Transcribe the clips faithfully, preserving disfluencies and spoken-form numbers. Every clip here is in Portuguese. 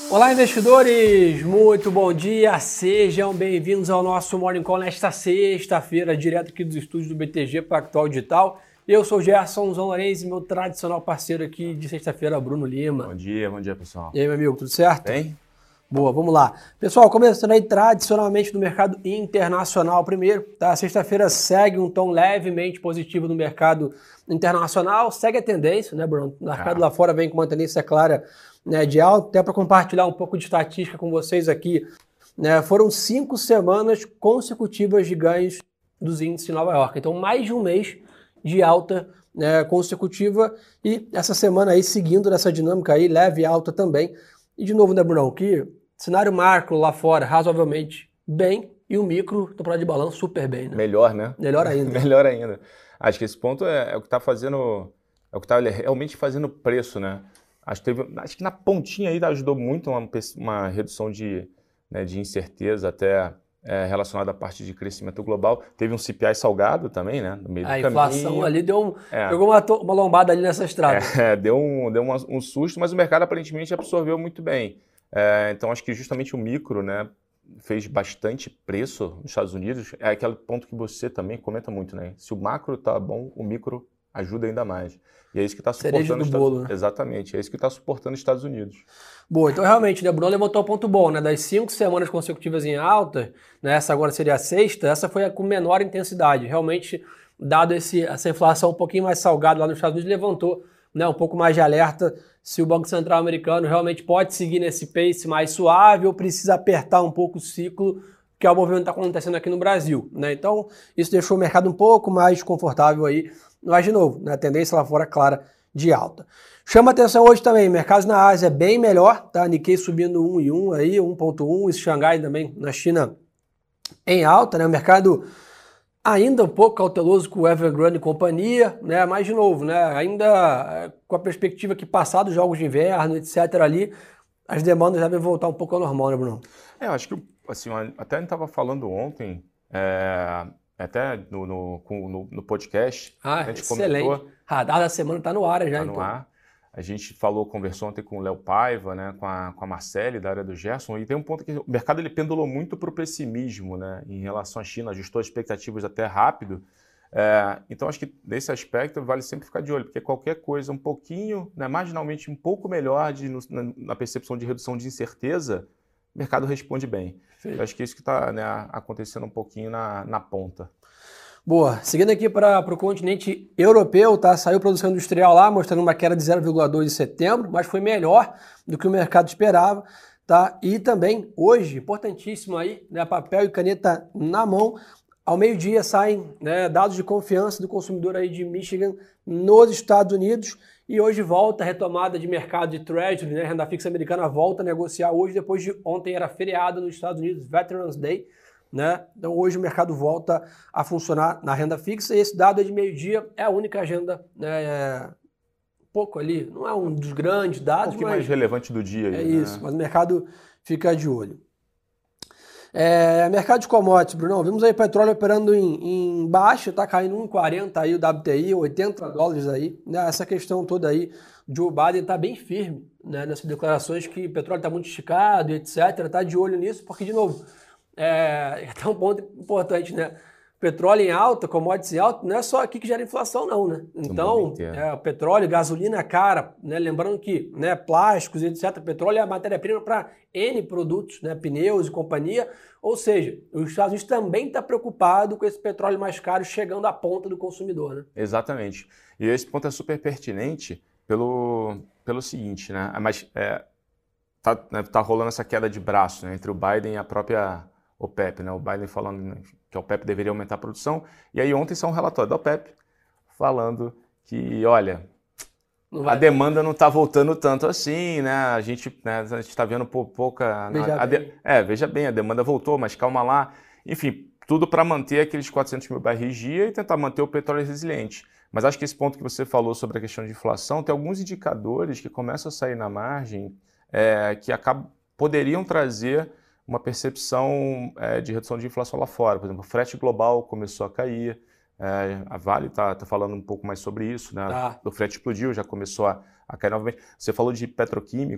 Olá, investidores! Muito bom dia! Sejam bem-vindos ao nosso Morning Call nesta sexta-feira, direto aqui dos estúdios do B T G Pactual Digital. Eu sou o Gerson Zanlorenzi, meu tradicional parceiro aqui de sexta-feira, Bruno Lima. Bom dia, bom dia, pessoal. E aí, meu amigo, tudo certo? Bem? Boa, vamos lá. Pessoal, começando aí tradicionalmente do mercado internacional primeiro, tá? Sexta-feira segue um tom levemente positivo no mercado internacional, segue a tendência, né, Bruno? O mercado ah. lá fora vem com uma tendência clara, né, de alta. Até para compartilhar um pouco de estatística com vocês aqui, né, foram cinco semanas consecutivas de ganhos dos índices de Nova York. Então, mais de um mês de alta, né, consecutiva, e essa semana aí seguindo nessa dinâmica aí, leve alta também. E de novo, né, Bruno, que cenário macro lá fora razoavelmente bem e o micro, temporada de balanço, super bem, né? Melhor, né? Melhor ainda. Melhor ainda. Acho que esse ponto é, é o que está fazendo, é o que está realmente fazendo preço, né? Acho que, teve, acho que na pontinha aí ajudou muito uma, uma redução de, né, de incerteza até é, relacionada à parte de crescimento global. Teve um C P I salgado também, né? No meio a do inflação caminho. ali deu um, é. pegou uma, uma lombada ali nessa estrada. É, deu um, deu uma, um susto, mas o mercado aparentemente absorveu muito bem. É, então acho que justamente o micro, né, fez bastante preço nos Estados Unidos. É aquele ponto que você também comenta muito, né? Se o macro está bom, o micro ajuda ainda mais. E é isso que está suportando os Estados Unidos. Exatamente, é isso que está suportando os Estados Unidos. Boa, então realmente, né, Bruno levantou um ponto bom, né? Das cinco semanas consecutivas em alta, né, essa agora seria a sexta, essa foi a com menor intensidade. Realmente, dado esse, essa inflação um pouquinho mais salgada lá nos Estados Unidos, levantou, né, um pouco mais de alerta se o Banco Central americano realmente pode seguir nesse pace mais suave ou precisa apertar um pouco o ciclo, que é o movimento que está acontecendo aqui no Brasil, né? Então, isso deixou o mercado um pouco mais confortável aí, mas de novo, né, a tendência lá fora clara de alta. Chama atenção hoje também, mercados na Ásia bem melhor, tá? Nikkei subindo um e um aí, um ponto um, esse Xangai também na China em alta, né? O mercado ainda um pouco cauteloso com o Evergrande e companhia, né? Mas de novo, né? Ainda com a perspectiva que passados os jogos de inverno, etcétera ali, as demandas devem voltar um pouco ao normal, né, Bruno? É, eu acho que assim, até a gente estava falando ontem, é, até no, no, no, no podcast, ah, a gente excelente. comentou. Radar da semana está no ar já, tá no então. ar. A gente falou, conversou ontem com o Léo Paiva, né, com a, com a Marcele, da área do Gerson, e tem um ponto que o mercado ele pendulou muito para o pessimismo, né, em relação à China, ajustou as expectativas até rápido. É, então, acho que nesse aspecto vale sempre ficar de olho, porque qualquer coisa um pouquinho, né, marginalmente um pouco melhor de, no, na, na percepção de redução de incerteza, o mercado responde bem. Eu acho que é isso que está, né, acontecendo um pouquinho na, na ponta. Boa, seguindo aqui para o continente europeu, tá? Saiu produção industrial lá, mostrando uma queda de zero vírgula dois em setembro, mas foi melhor do que o mercado esperava, tá? E também hoje, importantíssimo aí, né, papel e caneta na mão, ao meio-dia saem, né, dados de confiança do consumidor aí de Michigan nos Estados Unidos, e hoje volta a retomada de mercado de Treasury, né, renda fixa americana volta a negociar hoje, depois de ontem era feriado nos Estados Unidos, Veterans Day, né? Então hoje o mercado volta a funcionar na renda fixa e esse dado de meio-dia é a única agenda, né, é, pouco ali, não é um dos grandes dados, um pouquinho mas mais relevante do dia. Aí, é né? isso, mas o mercado fica de olho. É, mercado de commodities, Bruno, vimos aí petróleo operando em, em baixa, tá caindo um vírgula quarenta aí o W T I, oitenta dólares aí, né? Essa questão toda aí, Joe Biden tá bem firme, né, nessas declarações que o petróleo tá muito esticado, etcétera, tá de olho nisso, porque de novo, é até um ponto importante, né? Petróleo em alta, commodities em alta, não é só aqui que gera inflação, não, né? Então, é, o petróleo, gasolina cara, né? Lembrando que, né, plásticos, etcétera. Petróleo é a matéria-prima para N produtos, né? Pneus e companhia. Ou seja, os Estados Unidos também está preocupado com esse petróleo mais caro chegando à ponta do consumidor, né? Exatamente. E esse ponto é super pertinente pelo, pelo seguinte, né? Mas é, tá, né, tá rolando essa queda de braço, né, entre o Biden e a própria OPEP, né? O Biden falando, né, que a OPEP deveria aumentar a produção, e aí ontem saiu um relatório da OPEP falando que, olha, a demanda não está voltando tanto assim, né? A gente né, está vendo pouca... Veja a, a bem. de, é, veja bem, a demanda voltou, mas calma lá. Enfim, tudo para manter aqueles quatrocentos mil barris dia e tentar manter o petróleo resiliente. Mas acho que esse ponto que você falou sobre a questão de inflação, tem alguns indicadores que começam a sair na margem é, que acabam, poderiam trazer uma percepção é, de redução de inflação lá fora. Por exemplo, o frete global começou a cair, é, a Vale está tá falando um pouco mais sobre isso, né? Tá. O frete explodiu, já começou a, a cair novamente. Você falou de petroquímico,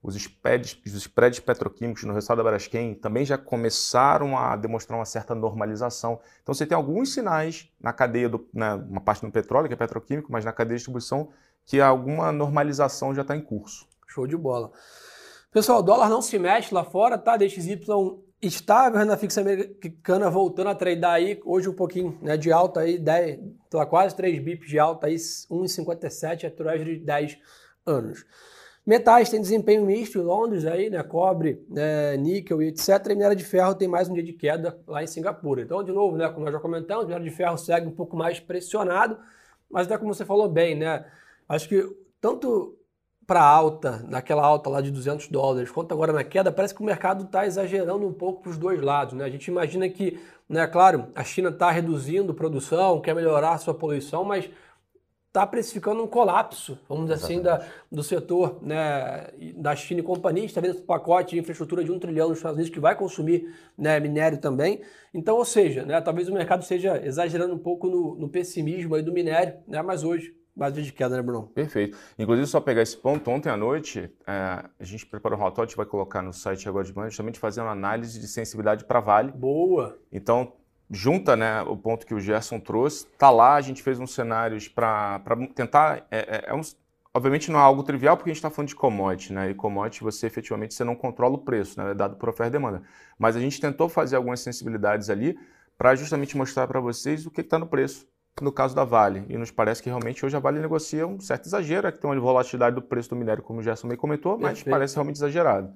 Os spreads, os spreads petroquímicos no resultado da Braskem também já começaram a demonstrar uma certa normalização. Então você tem alguns sinais na cadeia, do, né, uma parte do petróleo, que é petroquímico, mas na cadeia de distribuição, que alguma normalização já está em curso. Show de bola. Pessoal, o dólar não se mexe lá fora, tá? D X Y estável, renda fixa americana voltando a tradar aí, hoje um pouquinho, né, de alta aí, dez, quase três bips de alta aí, um vírgula cinquenta e sete, a Treasury de dez anos. Metais tem desempenho misto em Londres aí, né, cobre, né, níquel e etcétera. E minério de ferro tem mais um dia de queda lá em Singapura. Então, de novo, né, como nós já comentamos, o minério de ferro segue um pouco mais pressionado, mas até como você falou bem, né, acho que tanto para alta, naquela alta lá de duzentos dólares, quanto agora na queda, parece que o mercado está exagerando um pouco para os dois lados, né? A gente imagina que, né, claro, a China está reduzindo produção, quer melhorar a sua poluição, mas está precificando um colapso, vamos dizer assim, da, do setor, né, da China e companhia. Está vendo esse pacote de infraestrutura de um trilhão nos Estados Unidos que vai consumir, né, minério também. Então, ou seja, né, talvez o mercado esteja exagerando um pouco no, no pessimismo aí do minério, né, mas hoje base de queda, né, Bruno? Perfeito. Inclusive, só pegar esse ponto, ontem à noite, é, a gente preparou um relatório, a gente vai colocar no site agora de manhã, justamente fazendo análise de sensibilidade para Vale. Boa! Então, junta, né, o ponto que o Gerson trouxe, tá lá, a gente fez uns cenários para tentar, é, é, é um, obviamente não é algo trivial, porque a gente está falando de commodity, né, e commodity você efetivamente você não controla o preço, né, é dado por oferta e demanda. Mas a gente tentou fazer algumas sensibilidades ali para justamente mostrar para vocês o que está no preço. No caso da Vale, e nos parece que realmente hoje a Vale negocia um certo exagero, é que tem uma volatilidade do preço do minério, como o Gerson bem comentou, mas Perfeito. Parece realmente exagerado.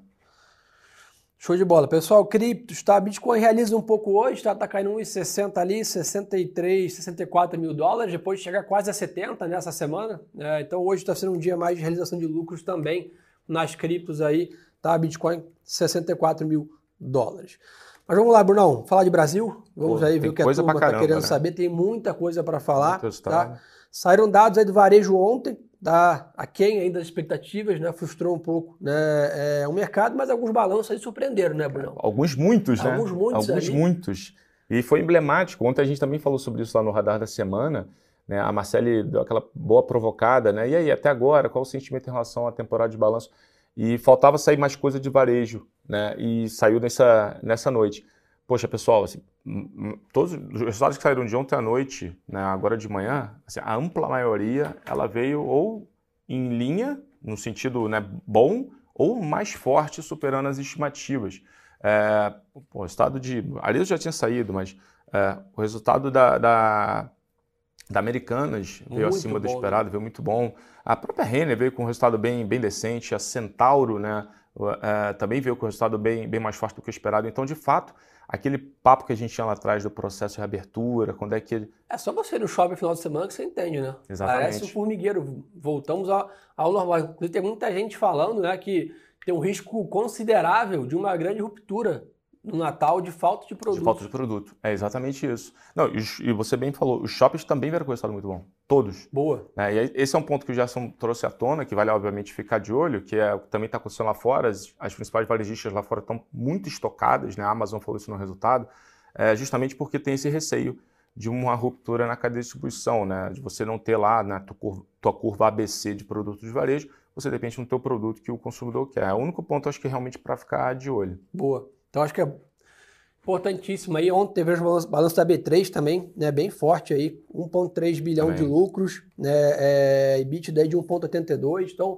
Show de bola. Pessoal, criptos, tá? Bitcoin realiza um pouco hoje, tá? Tá caindo um vírgula sessenta ali, sessenta e três, sessenta e quatro mil dólares, depois de chegar quase a setenta nessa semana. É, então hoje está sendo um dia mais de realização de lucros também nas criptos aí, tá? Bitcoin, sessenta e quatro mil dólares. Mas vamos lá, Brunão, falar de Brasil. Vamos Pô, aí ver o que a turma está querendo né? saber. Tem muita coisa para falar. Tá? Saíram dados aí do varejo ontem, tá? Aquém ainda das expectativas, né? Frustrou um pouco, né? É, o mercado, mas alguns balanços aí surpreenderam, né, Brunão? Alguns muitos, né? Alguns muitos. Alguns ali. muitos. E foi emblemático. Ontem a gente também falou sobre isso lá no Radar da Semana. Né? A Marcele deu aquela boa provocada, né? E aí, até agora, qual o sentimento em relação à temporada de balanço? E faltava sair mais coisa de varejo, né? E saiu nessa, nessa noite. Poxa, pessoal, assim, todos os resultados que saíram de ontem à noite, né, agora de manhã, assim, a ampla maioria, ela veio ou em linha, no sentido né, bom, ou mais forte, superando as estimativas. É, o resultado de... Ali já tinha saído, mas é, o resultado da... da Da Americanas veio muito acima do bom, esperado, né? Veio muito bom. A própria Renner veio com um resultado bem, bem decente. A Centauro né, uh, também veio com um resultado bem, bem mais forte do que o esperado. Então, de fato, aquele papo que a gente tinha lá atrás do processo de reabertura, quando é que ele... É só você ir no shopping no final de semana que você entende, né? Exatamente. Parece um formigueiro. Voltamos ao, ao normal. Inclusive, tem muita gente falando né, que tem um risco considerável de uma grande ruptura no Natal de falta de produto. De falta de produto, é exatamente isso. Não, e, e você bem falou, os shoppings também vieram com resultado muito bom, todos. Boa. É, e esse é um ponto que o Gerson trouxe à tona, que vale obviamente ficar de olho, que é, também está acontecendo lá fora, as, as principais varejistas lá fora estão muito estocadas, né? A Amazon falou isso no resultado, é, justamente porque tem esse receio de uma ruptura na cadeia de distribuição, né? De você não ter lá na tua curva, tua curva A B C de produtos de varejo, você depende do teu produto que o consumidor quer. É o único ponto, acho que realmente para ficar de olho. Boa. Então, acho que é importantíssimo aí. Ontem teve o balanço da B três também, né, bem forte aí, um vírgula três bilhão também de lucros, né, é, EBITDA de um vírgula oitenta e dois, então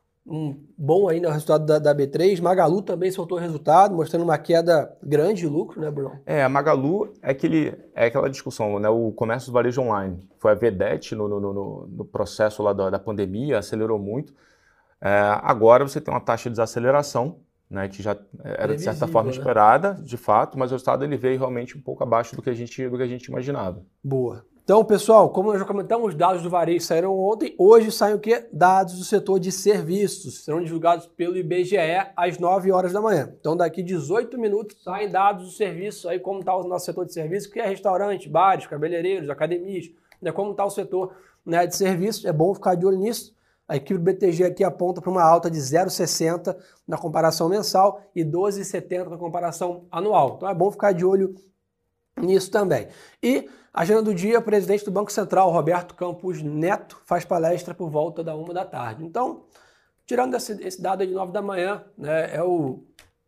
um bom ainda o resultado da, da B três. Magalu também soltou o resultado, mostrando uma queda grande de lucro, né, Bruno? É, a Magalu é, aquele, é aquela discussão, né, o comércio do varejo online, foi a Vedete no, no, no, no processo lá da, da pandemia, acelerou muito, é, agora você tem uma taxa de desaceleração, né, que já era de certa forma esperada, né? De fato, mas o resultado ele veio realmente um pouco abaixo do que a gente, do que a gente imaginava. Boa. Então, pessoal, como nós já comentamos, os dados do varejo saíram ontem, hoje saem o quê? Dados do setor de serviços, serão divulgados pelo I B G E às nove horas da manhã. Então, daqui dezoito minutos saem dados do serviço, aí como está o nosso setor de serviços, que é restaurante, bares, cabeleireiros, academias, né, como está o setor né, de serviços, é bom ficar de olho nisso. A equipe do B T G aqui aponta para uma alta de zero vírgula sessenta na comparação mensal e doze vírgula setenta na comparação anual. Então é bom ficar de olho nisso também. E, agenda do dia, o presidente do Banco Central, Roberto Campos Neto, faz palestra por volta da uma da tarde. Então, tirando esse, esse dado aí de nove da manhã, né, é o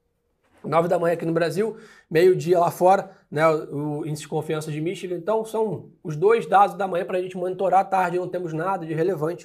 nove da manhã aqui no Brasil, meio-dia lá fora, né, o, o índice de confiança de Michigan. Então, são os dois dados da manhã para a gente monitorar. À tarde não temos nada de relevante.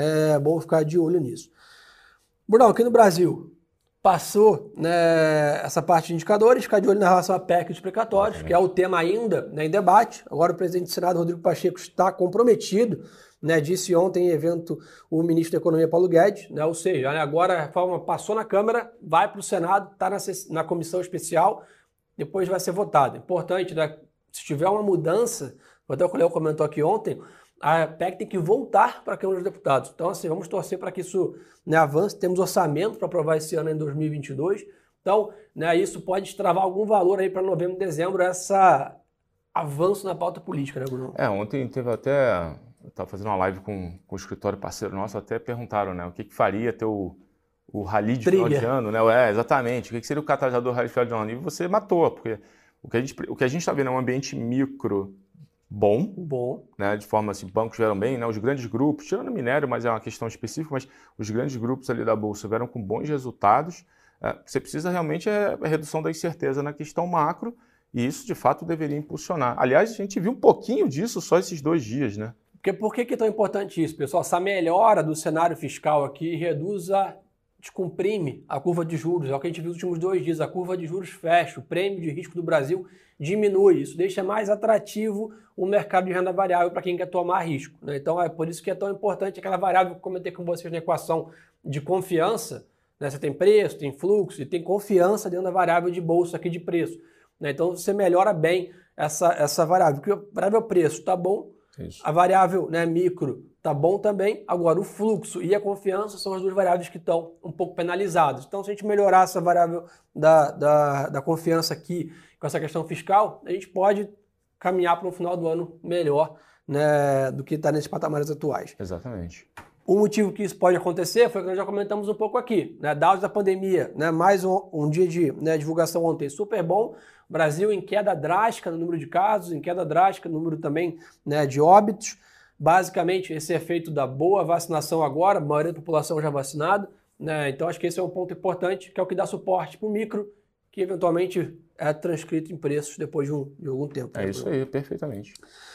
É bom ficar de olho nisso. Brunão, aqui no Brasil, passou, né, essa parte de indicadores, ficar de olho na relação à P E C dos precatórios, que é o tema ainda, né, em debate. Agora o presidente do Senado, Rodrigo Pacheco, está comprometido, né, disse ontem em evento o ministro da Economia, Paulo Guedes, né, ou seja, né, agora a reforma passou na Câmara, vai para o Senado, está na, na comissão especial, depois vai ser votada. Importante, né, se tiver uma mudança, até o Léo comentou aqui ontem, a P E C tem que voltar para a Câmara dos Deputados. Então, assim, vamos torcer para que isso, né, avance. Temos orçamento para aprovar esse ano em dois mil e vinte e dois. Então, né, isso pode destravar algum valor aí para novembro, dezembro, essa avanço na pauta política, né, Bruno? É, ontem teve até... Eu estava fazendo uma live com, com o escritório parceiro nosso, até perguntaram, né, o que, que faria ter o, o rally de Trigger. final de ano, né? É, exatamente. O que, que seria o catalisador do rally de final de ano? E você matou, porque o que a gente o que a gente está vendo é um ambiente micro bom, bom, né? De forma assim, bancos vieram bem, né? Os grandes grupos, tirando o minério, mas é uma questão específica, mas os grandes grupos ali da Bolsa vieram com bons resultados. É, você precisa realmente é a redução da incerteza na questão macro, e isso, de fato, deveria impulsionar. Aliás, a gente viu um pouquinho disso só esses dois dias, né? Porque por que, que é tão importante isso, pessoal? Essa melhora do cenário fiscal aqui reduz a, descomprime a curva de juros. É o que a gente viu nos últimos dois dias. A curva de juros fecha, o prêmio de risco do Brasil diminui. Isso deixa mais atrativo o mercado de renda variável para quem quer tomar risco, né? Então é por isso que é tão importante aquela variável que eu comentei com vocês na equação de confiança, né? Você tem preço, tem fluxo e tem confiança dentro da variável de bolsa aqui de preço, né? Então você melhora bem essa, essa variável. Porque a variável preço está bom, isso. A variável, né, micro tá bom também. Agora o fluxo e a confiança são as duas variáveis que estão um pouco penalizadas. Então se a gente melhorar essa variável da, da, da confiança aqui com essa questão fiscal, a gente pode caminhar para um final do ano melhor, né, do que está nesses patamares atuais. Exatamente. O motivo que isso pode acontecer foi o que nós já comentamos um pouco aqui, né? Dados da pandemia, né? Mais um, um dia de, né, divulgação ontem super bom. Brasil em queda drástica no número de casos, em queda drástica no número também, né, de óbitos. Basicamente, esse efeito da boa vacinação agora, a maioria da população já vacinada, né? Então acho que esse é um ponto importante, que é o que dá suporte para o micro, que eventualmente é transcrito em preços depois de, um, de algum tempo. É né, isso Bruno? aí, perfeitamente.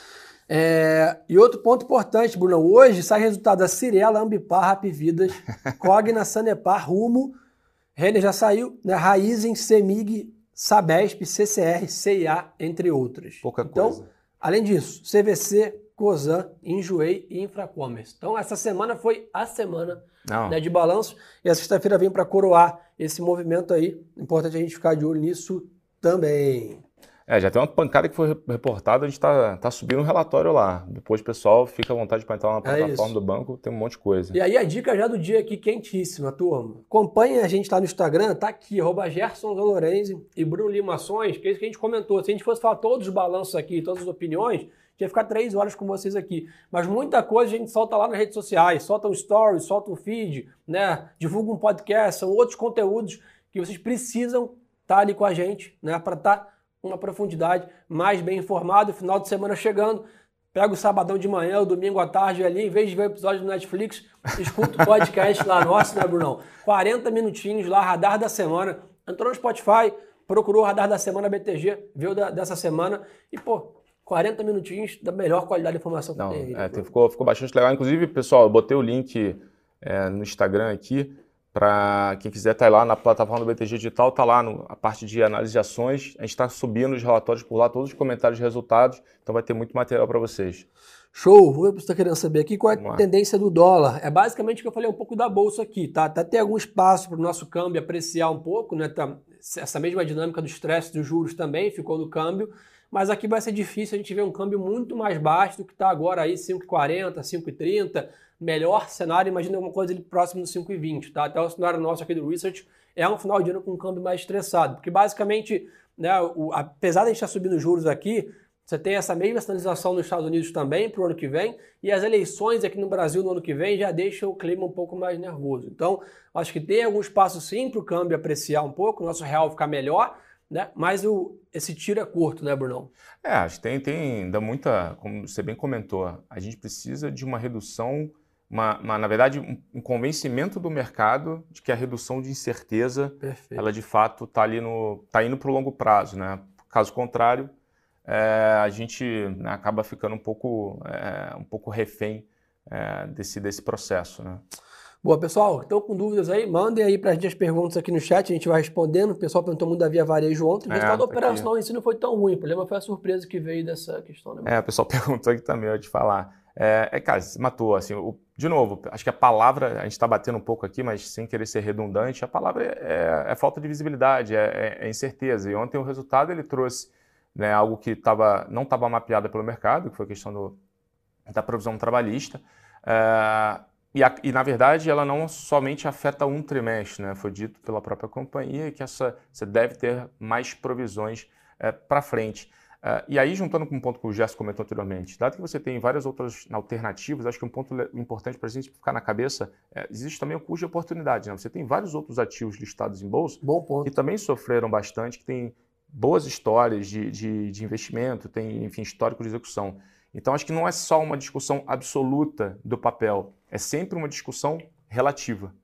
É, e outro ponto importante, Bruno, hoje sai resultado da Cirela, Ambipar, Rapividas, Cogna, Sanepar, Rumo, Renner já saiu, né, Raizen, Semig, Sabesp, C C R, C I A, entre outras. Pouca então, coisa. Além disso, C V C, Cosan, Enjoei e Infracommerce. Então essa semana foi a semana, né, de balanço, e a sexta-feira vem para coroar esse movimento aí. Importante a gente ficar de olho nisso também. É, já tem uma pancada que foi reportada, a gente está tá subindo um relatório lá. Depois o pessoal fica à vontade para entrar na plataforma é do banco, tem um monte de coisa. E aí a dica já do dia aqui quentíssima, turma. Acompanhe a gente lá no Instagram, tá aqui, arroba Gerson Lorenzi e Bruno Lima Ações, que é isso que a gente comentou. Se a gente fosse falar todos os balanços aqui, todas as opiniões, ia ficar três horas com vocês aqui. Mas muita coisa a gente solta lá nas redes sociais, solta um story, solta um feed, né? Divulga um podcast, são outros conteúdos que vocês precisam estar ali com a gente, né? Para estar uma profundidade, mais bem informado, final de semana chegando, pega o sabadão de manhã, o domingo à tarde ali, em vez de ver o episódio do Netflix, escuta o podcast lá nosso, né, Brunão? quarenta minutinhos lá, radar da semana, entrou no Spotify, procurou o radar da semana B T G, viu da, dessa semana e, pô, quarenta minutinhos da melhor qualidade de informação que Não, tem aí. É, tem, ficou, ficou bastante legal. Inclusive, pessoal, eu botei o link é, no Instagram aqui, para quem quiser estar tá lá na plataforma do B T G Digital, está lá no, a parte de análise de ações. A gente está subindo os relatórios por lá, todos os comentários de resultados, então vai ter muito material para vocês. Show! Vou ver o que você está querendo saber aqui, qual é a tendência do dólar. É basicamente o que eu falei um pouco da bolsa aqui, tá? Até tem algum espaço para o nosso câmbio apreciar um pouco, né? Tá, essa mesma dinâmica do estresse dos juros também ficou no câmbio, mas aqui vai ser difícil a gente ver um câmbio muito mais baixo do que está agora aí, cinco e quarenta, cinco e trinta. Melhor cenário, imagina alguma coisa ali próximo do cinco e vinte, tá? Até o cenário nosso aqui do Research é um final de ano com um câmbio mais estressado, porque basicamente, né, o, apesar de a gente estar subindo os juros aqui, você tem essa mesma sinalização nos Estados Unidos também para o ano que vem, e as eleições aqui no Brasil no ano que vem já deixam o clima um pouco mais nervoso. Então, acho que tem algum espaço sim para o câmbio apreciar um pouco, o nosso real ficar melhor, né? Mas o, esse tiro é curto, né, Brunão? É, acho que tem, tem, dá muita, como você bem comentou, a gente precisa de uma redução uma, uma, na verdade, um, um convencimento do mercado de que a redução de incerteza, Perfeito. ela de fato está ali no, tá indo para o longo prazo, né? Caso contrário, é, a gente, né, acaba ficando um pouco, é, um pouco refém é, desse, desse processo, né? Boa, pessoal, estão com dúvidas aí? Mandem aí pra gente as perguntas aqui no chat, a gente vai respondendo. O pessoal perguntou muito da Via Varejo ontem. O resultado é, operacional em si não foi tão ruim, o problema foi a surpresa que veio dessa questão. Né? É, o pessoal perguntou aqui também, eu ia te falar. É, é, cara, se matou, assim, o, de novo, acho que a palavra, a gente está batendo um pouco aqui, mas sem querer ser redundante, a palavra é, é, é falta de visibilidade, é, é, é incerteza. E ontem o resultado, ele trouxe, né, algo que tava, não estava mapeado pelo mercado, que foi a questão do, da provisão trabalhista. É, E, a, e, na verdade, ela não somente afeta um trimestre, né? Foi dito pela própria companhia que essa, você deve ter mais provisões é, para frente. É, e aí, juntando com um ponto que o Gerson comentou anteriormente, dado que você tem várias outras alternativas, acho que um ponto importante para a gente ficar na cabeça, é, existe também o custo de oportunidade. Né? Você tem vários outros ativos listados em bolsa que também sofreram bastante, que têm boas histórias de, de, de investimento, tem, enfim, histórico de execução. Então, acho que não é só uma discussão absoluta do papel, é sempre uma discussão relativa.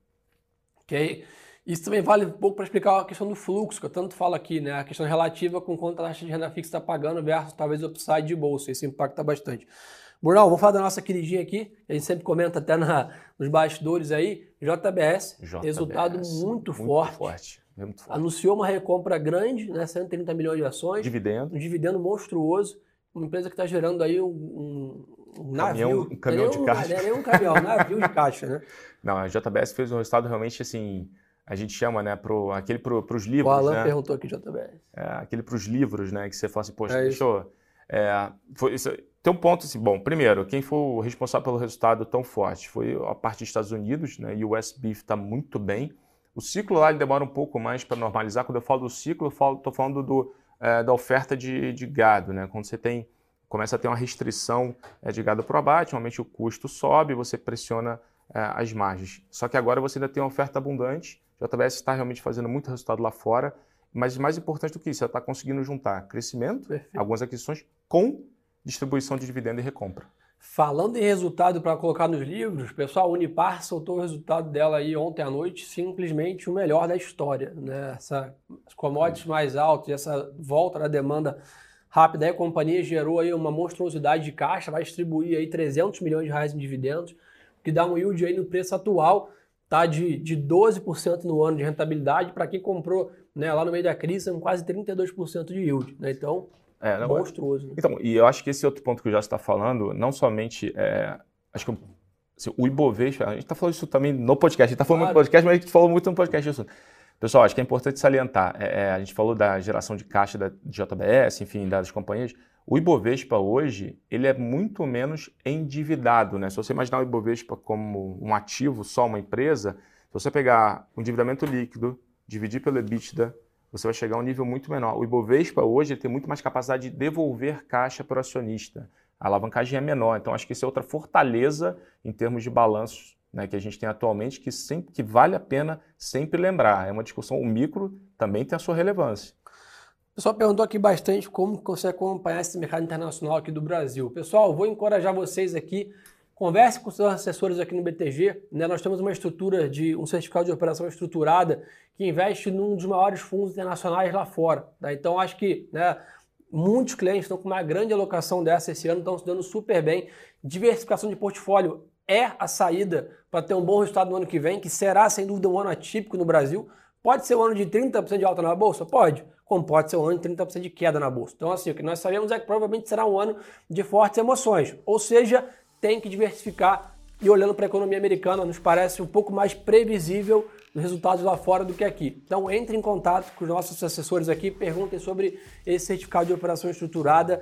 Ok. Isso também vale um pouco para explicar a questão do fluxo, que eu tanto falo aqui, né? A questão relativa com quanto a taxa de renda fixa está pagando versus talvez o upside de bolsa. Isso impacta bastante. Brunão, vamos falar da nossa queridinha aqui, a gente sempre comenta até na, nos bastidores aí, J B S, J B S resultado muito, muito forte. forte. Muito forte. Anunciou uma recompra grande, né? cento e trinta milhões de ações. Dividendo. Um dividendo monstruoso. Uma empresa que está gerando aí um, um navio. Caminhão, um caminhão nem de um, caixa. Não é nem um caminhão, um navio de caixa, né? Não, a J B S fez um resultado realmente assim, a gente chama, né, pro, aquele para os livros, o Alan né? perguntou aqui, J B S. É, aquele para os livros, né, que você fala assim, poxa, é deixa eu... É, foi, isso, tem um ponto assim, bom, primeiro, quem foi o responsável pelo resultado tão forte foi a parte dos Estados Unidos, né, e o U S Beef está muito bem. O ciclo lá ele demora um pouco mais para normalizar. Quando eu falo do ciclo, eu falo, tô falando do, é, da oferta de, de gado, né, quando você tem começa a ter uma restrição é, de gado para o abate, normalmente o custo sobe, você pressiona é, as margens. Só que agora você ainda tem uma oferta abundante, a J B S está realmente fazendo muito resultado lá fora, mas mais importante do que isso, ela está conseguindo juntar crescimento, Perfeito. algumas aquisições, com distribuição de dividendo e recompra. Falando em resultado para colocar nos livros, pessoal, a Unipar soltou o resultado dela aí ontem à noite, simplesmente o melhor da história. Né? Essa, as commodities mais altas, essa volta da demanda rápida, aí a companhia gerou aí uma monstruosidade de caixa, vai distribuir aí trezentos milhões de reais em dividendos, que dá um yield aí no preço atual, tá de, de doze por cento no ano de rentabilidade, para quem comprou, né, lá no meio da crise, são quase trinta e dois por cento de yield, né? Então, é, não, monstruoso. Né? Então, e eu acho que esse outro ponto que o Jorge está falando, não somente, é, acho que assim, o Ibovespa, a gente está falando isso também no podcast, a gente está falando claro. muito no podcast, mas a gente falou muito no podcast isso. Pessoal, acho que é importante salientar, é, é, a gente falou da geração de caixa da J B S, enfim, das companhias. O Ibovespa hoje, ele é muito menos endividado, né? Se você imaginar o Ibovespa como um ativo, só uma empresa, se você pegar o endividamento líquido, dividir pelo EBITDA, você vai chegar a um nível muito menor. O Ibovespa hoje ele tem muito mais capacidade de devolver caixa para o acionista. A alavancagem é menor, então acho que isso é outra fortaleza em termos de balanços, né, que a gente tem atualmente, que, sempre, que vale a pena sempre lembrar. É uma discussão, o micro também tem a sua relevância. O pessoal perguntou aqui bastante como consegue acompanhar esse mercado internacional aqui do Brasil. Pessoal, vou encorajar vocês aqui, converse com seus assessores aqui no B T G. Né? Nós temos uma estrutura de um certificado de operação estruturada que investe num dos maiores fundos internacionais lá fora. Tá? Então, acho que né, muitos clientes estão com uma grande alocação dessa esse ano, estão se dando super bem. Diversificação de portfólio é a saída para ter um bom resultado no ano que vem, que será, sem dúvida, um ano atípico no Brasil. Pode ser um ano de trinta por cento de alta na Bolsa? Pode. Como pode ser um ano de trinta por cento de queda na Bolsa. Então, assim, o que nós sabemos é que provavelmente será um ano de fortes emoções. Ou seja, tem que diversificar e olhando para a economia americana, nos parece um pouco mais previsível os resultados lá fora do que aqui. Então, entre em contato com os nossos assessores aqui, perguntem sobre esse certificado de operação estruturada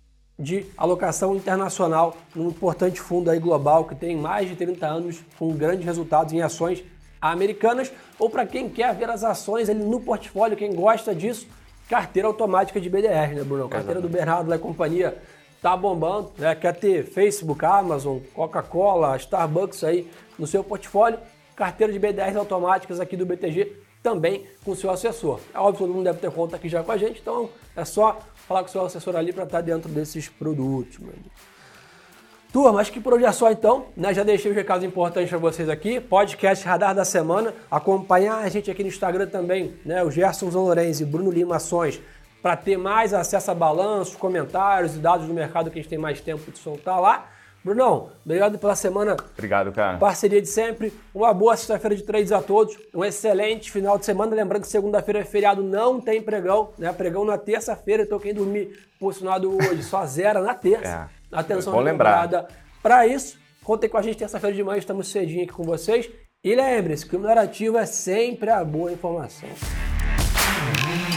de alocação internacional num importante fundo aí global que tem mais de trinta anos com grandes resultados em ações americanas, ou para quem quer ver as ações ali no portfólio, quem gosta disso, carteira automática de B D R, né, Bruno? Carteira do Bernardo da companhia tá bombando, né? Quer ter Facebook, Amazon, Coca-Cola, Starbucks aí no seu portfólio, carteira de B D Rs automáticas aqui do B T G também com o seu assessor. É óbvio que todo mundo deve ter conta aqui já com a gente, então é só falar com o seu assessor ali para estar dentro desses produtos, meu amigo. Turma, acho que por hoje é só então, né? Já deixei os recados importantes para vocês aqui. Podcast Radar da Semana. Acompanhar a gente aqui no Instagram também, né? O Gerson Zanlorenzi e Bruno Lima Ações, para ter mais acesso a balanços, comentários e dados do mercado que a gente tem mais tempo de soltar lá. Brunão, obrigado pela semana. Obrigado, cara. Parceria de sempre. Uma boa sexta-feira de trades a todos. Um excelente final de semana. Lembrando que segunda-feira é feriado, não tem pregão, né? Pregão na terça-feira, então quem dormir posicionado hoje só zera na terça. É. Atenção Bom lembrar. Para isso, contem com a gente terça-feira de manhã, estamos cedinho aqui com vocês. E lembre-se que o melhor ativo é sempre a boa informação.